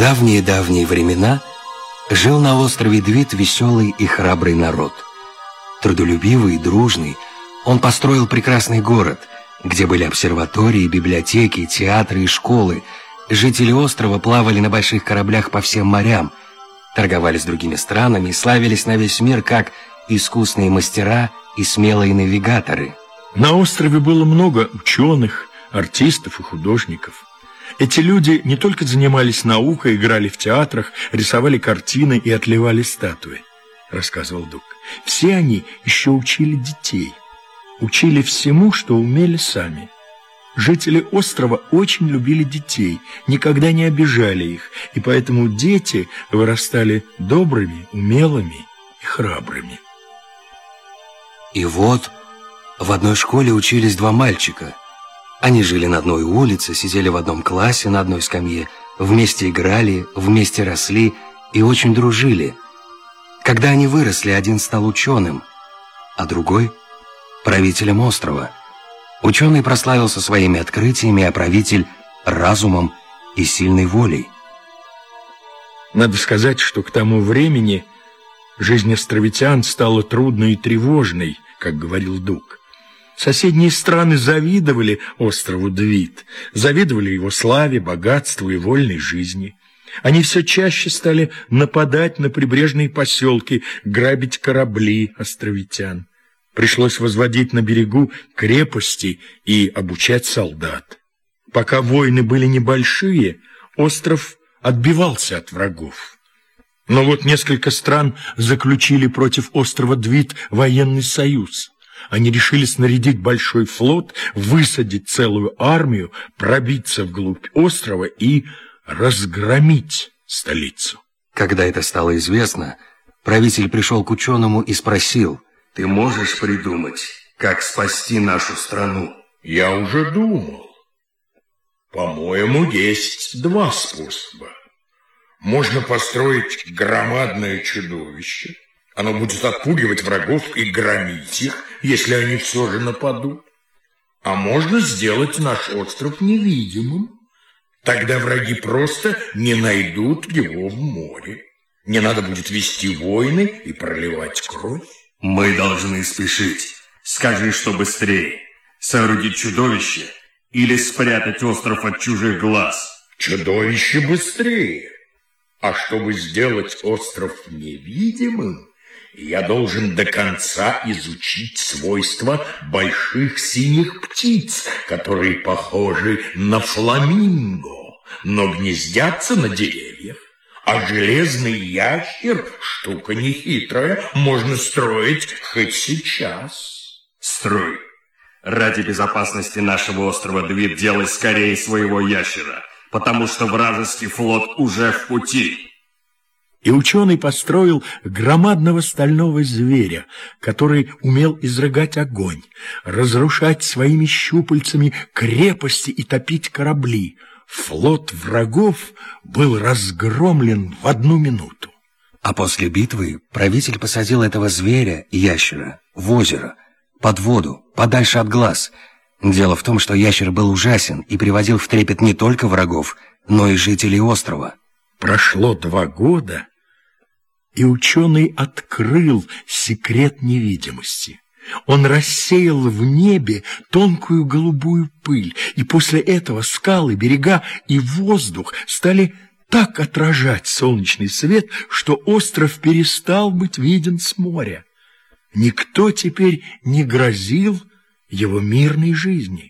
давние-давние времена жил на острове Двит веселый и храбрый народ. Трудолюбивый и дружный, он построил прекрасный город, где были обсерватории, библиотеки, театры и школы. Жители острова плавали на больших кораблях по всем морям, торговали с другими странами и славились на весь мир как искусные мастера и смелые навигаторы. На острове было много ученых, артистов и художников. Эти люди не только занимались наукой, играли в театрах, рисовали картины и отливали статуи, рассказывал Дуг. Все они еще учили детей, учили всему, что умели сами. Жители острова очень любили детей, никогда не обижали их, и поэтому дети вырастали добрыми, умелыми и храбрыми. И вот в одной школе учились два мальчика. Они жили на одной улице, сидели в одном классе на одной скамье, вместе играли, вместе росли и очень дружили. Когда они выросли, один стал ученым, а другой – правителем острова. Ученый прославился своими открытиями, а правитель – разумом и сильной волей. Надо сказать, что к тому времени жизнь островитян стала трудной и тревожной, как говорил Дуг. Соседние страны завидовали острову Двит, завидовали его славе, богатству и вольной жизни. Они все чаще стали нападать на прибрежные поселки, грабить корабли островитян. Пришлось возводить на берегу крепости и обучать солдат. Пока войны были небольшие, остров отбивался от врагов. Но вот несколько стран заключили против острова Двит военный союз. Они решили снарядить большой флот, высадить целую армию, пробиться вглубь острова и разгромить столицу. Когда это стало известно, правитель пришел к ученому и спросил: «Ты можешь придумать, как спасти нашу страну?» «Я уже думал. По-моему, есть два способа. Можно построить громадное чудовище. Оно будет отпугивать врагов и громить их, если они все же нападут. А можно сделать наш остров невидимым. Тогда враги просто не найдут его в море. Не надо будет вести войны и проливать кровь». «Мы должны спешить. Скажи, что быстрее. Соорудить чудовище или спрятать остров от чужих глаз?» «Чудовище быстрее. А чтобы сделать остров невидимым, я должен до конца изучить свойства больших синих птиц, которые похожи на фламинго, но гнездятся на деревьях. А железный ящер – штука нехитрая, можно строить хоть сейчас». «Строй. Ради безопасности нашего острова Двит делай скорее своего ящера, потому что вражеский флот уже в пути». И ученый построил громадного стального зверя, который умел изрыгать огонь, разрушать своими щупальцами крепости и топить корабли. Флот врагов был разгромлен в 1 минуту. А после битвы правитель посадил этого зверя, ящера, в озеро, под воду, подальше от глаз. Дело в том, что ящер был ужасен и приводил в трепет не только врагов, но и жителей острова. Прошло 2 года, и ученый открыл секрет невидимости. Он рассеял в небе тонкую голубую пыль, и после этого скалы, берега и воздух стали так отражать солнечный свет, что остров перестал быть виден с моря. Никто теперь не грозил его мирной жизни.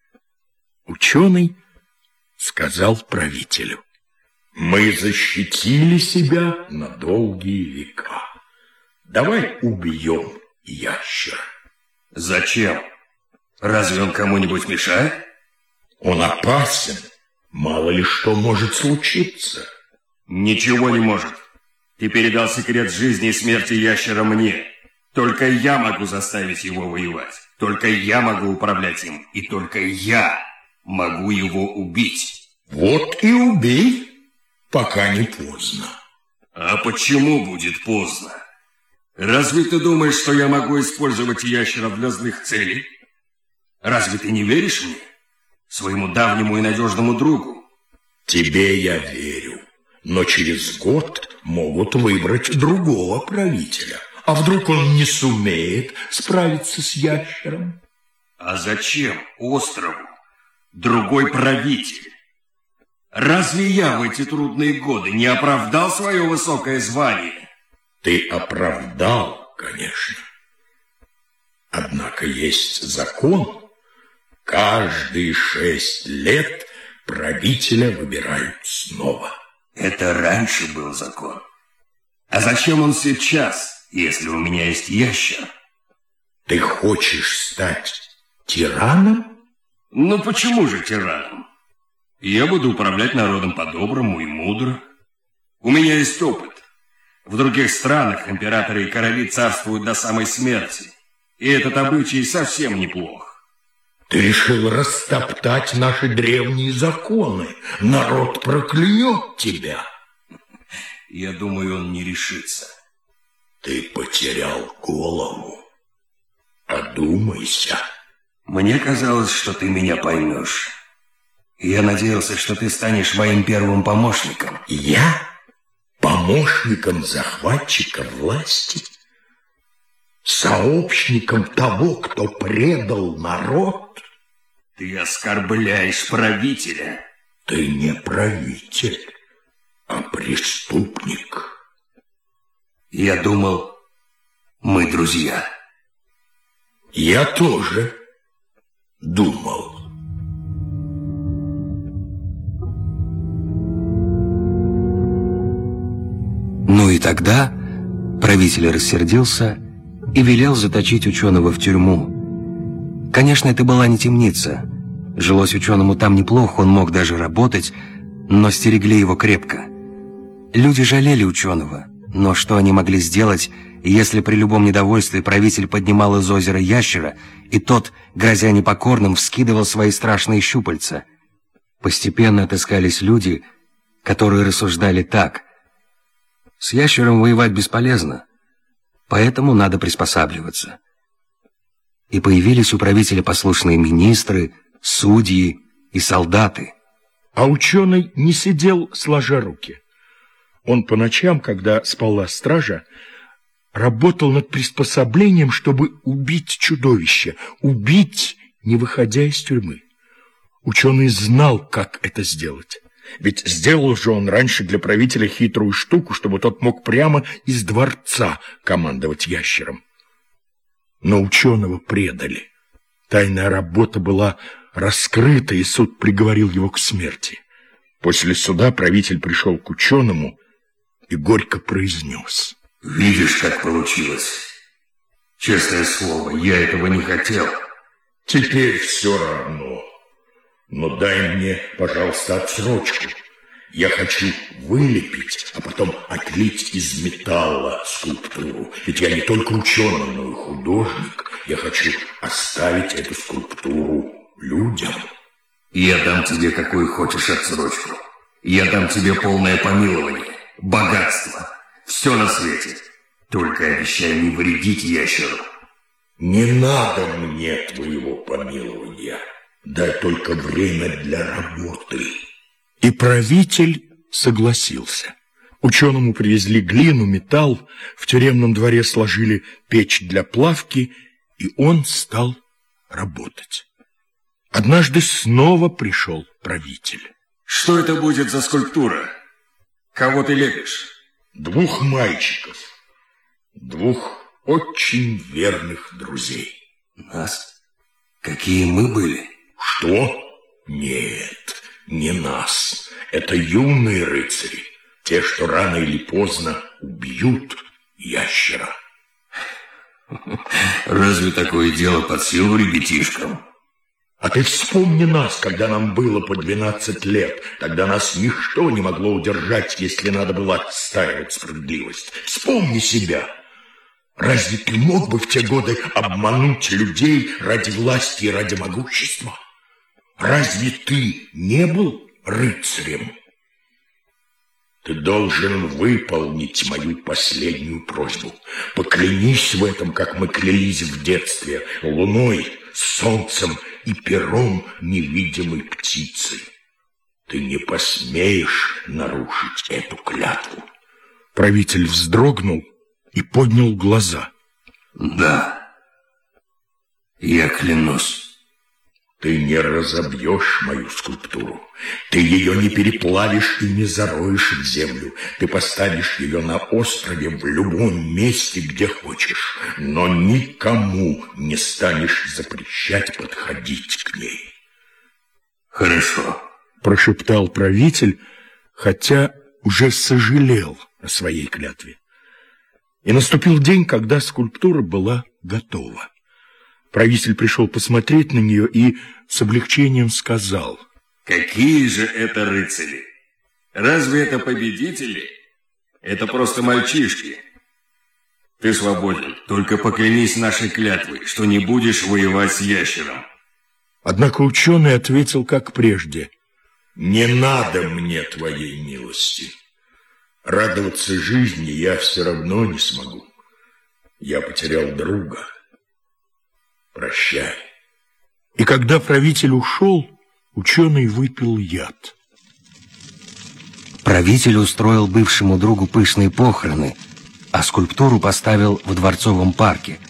Ученый сказал правителю: «Мы защитили себя на долгие века. Давай убьем ящера». «Зачем? Разве он кому-нибудь мешает?» «Он опасен. Мало ли что может случиться». «Ничего не может. Ты передал секрет жизни и смерти ящера мне. Только я могу заставить его воевать. Только я могу управлять им. И только я могу его убить». «Вот и убей, пока не поздно». «А почему будет поздно? Разве ты думаешь, что я могу использовать ящера для злых целей? Разве ты не веришь мне, своему давнему и надежному другу?» «Тебе я верю, Но через год могут выбрать другого правителя. А вдруг он не сумеет справиться с ящером? А зачем острову другой правитель? Разве я в эти трудные годы не оправдал свое высокое звание? Ты оправдал, конечно. Однако есть закон. Каждые 6 лет правителя выбирают снова. Это раньше был закон. А зачем он сейчас, если у меня есть ящер? Ты хочешь стать тираном? Ну почему же тираном? Я буду управлять народом по-доброму и мудро. У меня есть опыт. В других странах императоры и короли царствуют до самой смерти. И этот обычай совсем неплох. Ты решил растоптать наши древние законы. Народ проклянет тебя. Я думаю, он не решится. Ты потерял голову. Одумайся. Мне казалось, что ты меня поймешь. Я надеялся, что ты станешь моим первым помощником. Я? Помощником захватчика власти? Сообщником того, кто предал народ? Ты оскорбляешь правителя. Ты не правитель, а преступник. Я думал, мы друзья. Я тоже думал. Ну и тогда правитель рассердился и велел заточить ученого в тюрьму. Конечно, это была не темница. Жилось ученому там неплохо, он мог даже работать, но стерегли его крепко. Люди жалели ученого, но что они могли сделать, если при любом недовольстве правитель поднимал из озера ящера, и тот, грозя непокорным, вскидывал свои страшные щупальца? Постепенно отыскались люди, которые рассуждали так: с ящером воевать бесполезно, поэтому надо приспосабливаться. И появились у правителя послушные министры, судьи и солдаты. А ученый не сидел сложа руки. Он по ночам, когда спала стража, работал над приспособлением, чтобы убить чудовище, убить, не выходя из тюрьмы. Ученый знал, как это сделать. Ведь сделал же он раньше для правителя хитрую штуку, чтобы тот мог прямо из дворца командовать ящером. Но ученого предали. Тайная работа была раскрыта, и суд приговорил его к смерти. После суда правитель пришел к ученому и горько произнес: «Видишь, как получилось? Честное слово, я этого не хотел». Теперь все равно. Но дай мне, пожалуйста, отсрочку. Я хочу вылепить, а потом отлить из металла скульптуру. Ведь я не только ученый, но и художник. Я хочу оставить эту скульптуру людям. Я дам тебе какую хочешь отсрочку. Я дам тебе полное помилование, богатство, все на свете. Только обещай не вредить ящеру. Не надо мне твоего помилования. Дай только время для работы. И правитель согласился. Ученому привезли глину, металл, в тюремном дворе сложили печь для плавки, и он стал работать. Однажды снова пришел правитель. Что это будет за скульптура? Кого ты лепишь? 2 мальчиков, 2 очень верных друзей. Нас? Какие мы были? Что? Нет, не нас. Это юные рыцари, те, что рано или поздно убьют ящера. Разве такое дело под силу ребятишкам? А ты вспомни нас, когда нам было по 12 лет. Тогда нас ничто не могло удержать, если надо было отстаивать справедливость. Вспомни себя. Разве ты мог бы в те годы обмануть людей ради власти и ради могущества? Разве ты не был рыцарем? Ты должен выполнить мою последнюю просьбу. Поклянись в этом, как мы клялись в детстве, луной, солнцем и пером невидимой птицы. Ты не посмеешь нарушить эту клятву. Правитель вздрогнул и поднял глаза. Да, я клянусь. Ты не разобьешь мою скульптуру. Ты ее не переплавишь и не зароешь в землю. Ты поставишь ее на острове в любом месте, где хочешь. Но никому не станешь запрещать подходить к ней. Хорошо, прошептал правитель, хотя уже сожалел о своей клятве. И наступил день, когда скульптура была готова. Правитель пришел посмотреть на нее и с облегчением сказал: какие же это рыцари? Разве это победители? Это просто мальчишки. Ты свободен, только поклянись нашей клятвой, что не будешь воевать с ящером. Однако ученый ответил, как прежде: не надо мне твоей милости. Радоваться жизни я все равно не смогу. Я потерял друга. Прощай. И когда правитель ушел, ученый выпил яд. Правитель устроил бывшему другу пышные похороны, а скульптуру поставил в дворцовом парке,